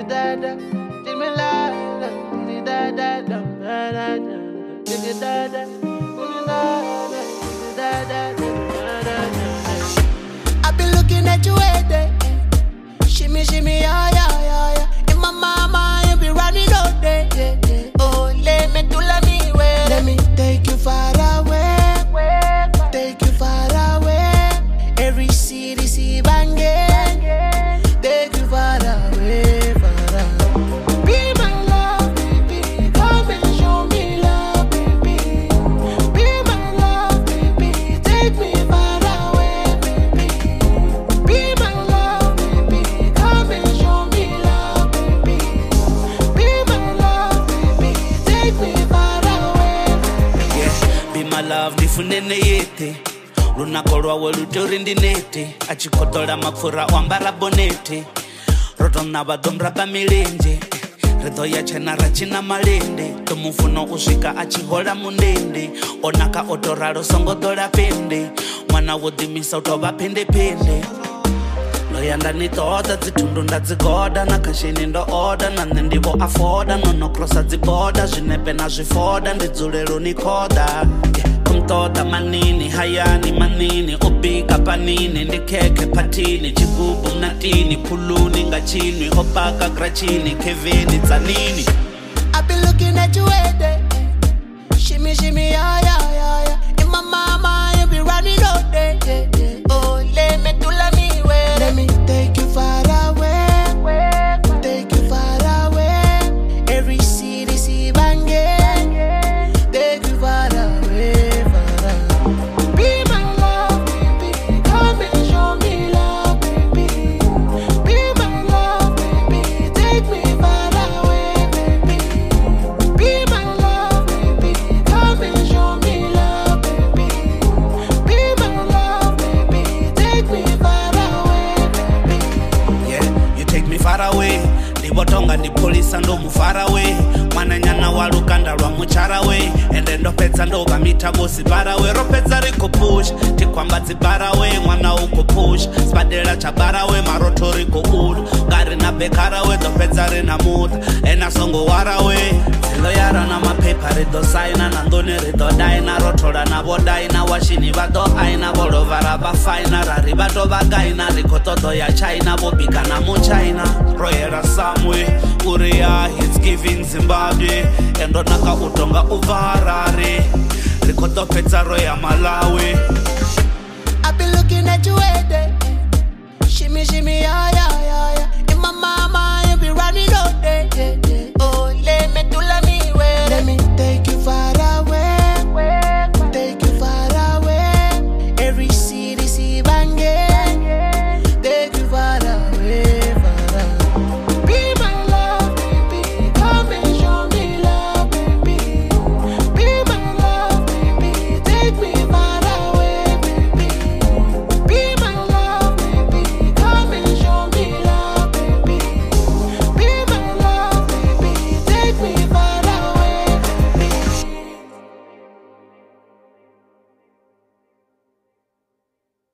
I've been looking at you every day. Shimmy, shimmy, yeah, yeah, yeah, yeah. In my mama, you be running all day. Yeah, yeah. Oh, let me way. Let me take you far away. Take you far away. Every city, see, bang, take you far away, far away. Be my love, baby. Come and show me love, baby. Be my love, baby. Take me far away, baby. Be my love, baby. Come and show me love, baby. Be my love, baby. Take me far away, baby. Yeah, be my love, ndifunene yete. Lunako lwawe lutori ndinete. Achikotola mapfura wambara bonete. Rotona badomraba milenje. Redo ya chena rachina malende. Tumufuno ushika achihola mundende. Onaka otoraro songo dola pende. Mwana wodimisa utoba pende pende. Loyanda nitoda zitundu ndadzigoda. Nakashini ndo order. Nane ndivo afforda. Nono crossa dziboda. Zvinepe na zvifoda. Ndidzulelo nikoda. Toda manini, hayani manini, ubika panini, ndikeke patini, chigubu natini, kuluni ngachini, opaka grachini, kevini zanini. I've been looking at you every day. Shimmy, shimmy, yeah, yeah, yeah, yeah. In my mama, you be running all day. Yeah, yeah. Oh, let me way. Let me take you far away. Take you far away. Every city, see, bang, take you far away. Ndibotonga ndipolisa ndo mufara we. Mwana nyana walukanda lwa muchara we. Ende ndopedza ndoba mitabosi bara we. Ropedza riko push, tikwamba dzibara we. Mwana uko push, spadela chabara we. Maroto riko ulu, gari na bekara we. Dopedza rina muta, ena songo wara we. Zilo yara na mapepa rido saina. Nandone rido daina, rotola na bodaina. Washini vado aina, bolo vara bafaina. Rari vado vagaina, riko todo ya China. Bobika na muchaina, royera Samwe, Urea, it's giving Zimbabwe. Endo naka utonga uvarare. Rikoto pezaro ya Malawi. I've been looking at you every day. Shimmy, shimmy, yeah, yeah, yeah, yeah. In my mind.